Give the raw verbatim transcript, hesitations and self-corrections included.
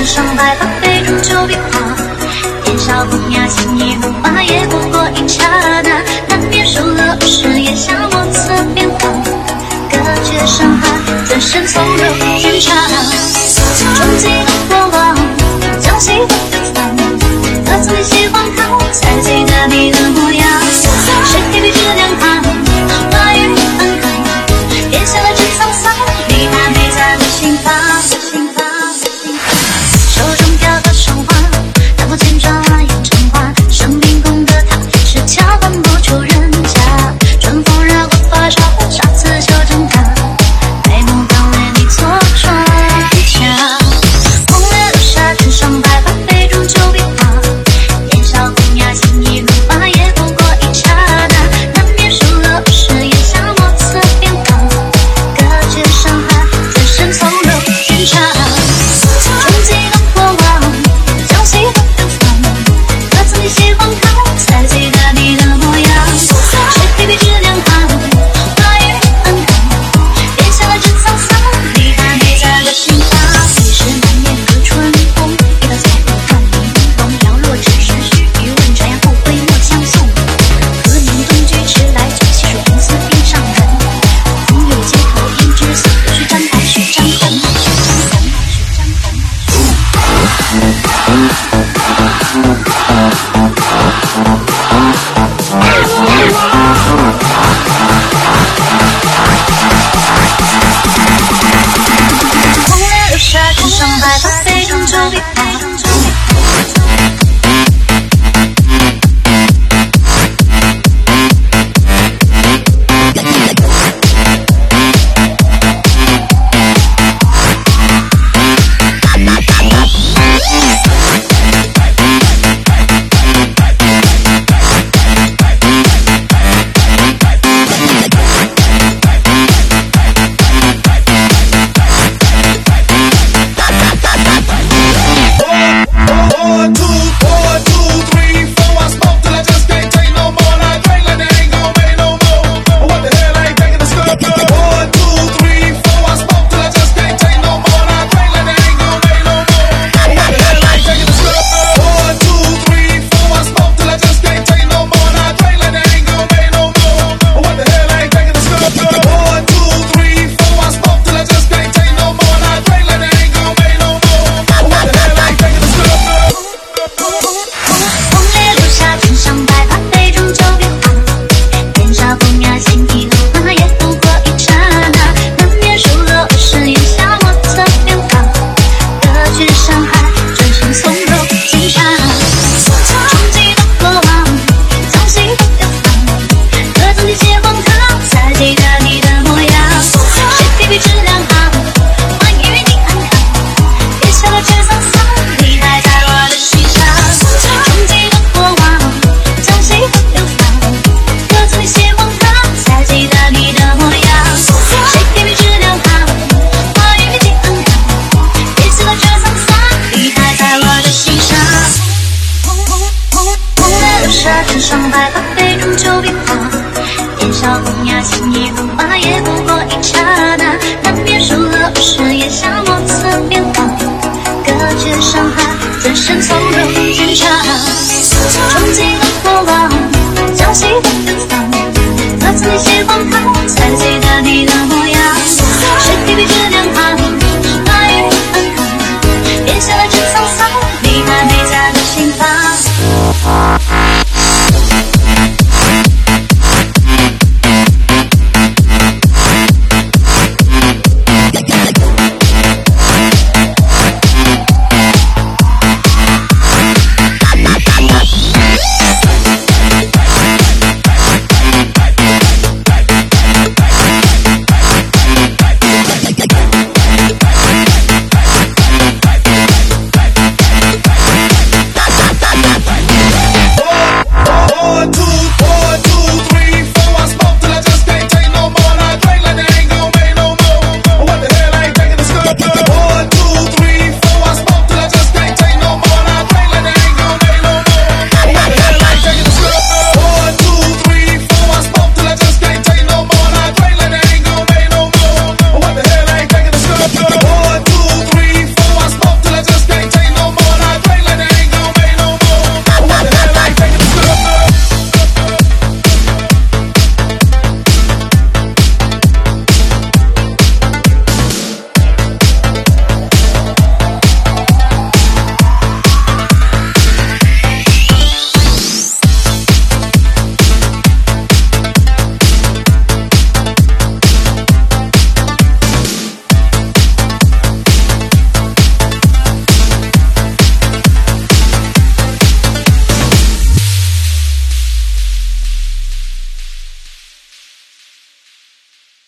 纸上白发，杯中酒变化。年少风雅，心意如花，也不过一刹那。难免受了誓言，下莫测变化。隔绝伤害，转身从容天长。憧憬的过往，将希望流放。可曾你喜欢看，才记得你的模样。谁提笔只两行，话语安康。咽下了这沧桑，你还没在我心房。手中飘的霜花，淡墨千转万叶成花。生命中的他，是交换不出人家。春风染过发梢，杀刺绣成他。美梦刚为你做庄稼。红莲流沙，纸上白发，杯中酒变化。年少风雅，心意如花，也不过一刹那。难免受了誓言，下莫测变化。隔绝伤害，转身从容天长。憧憬的过往，将希望流放。可曾你喜欢看，才记得你的模样。谁提笔只两行，话语安康。咽下了这沧桑，你还没在我心房。一世难免隔春风，一道彩虹换迎风。摇落只是须臾，问茶呀不回莫相送。和年冬菊迟来酒，细数红丝冰上人。风月街头胭脂色，须沾白须沾红。红莲流沙，纸上白发，杯中酒变化。纸上白发，杯中酒变化。年少风雅，心意如花，也不过一刹那。难免受了誓言，下莫测变化。隔绝伤害，转身从容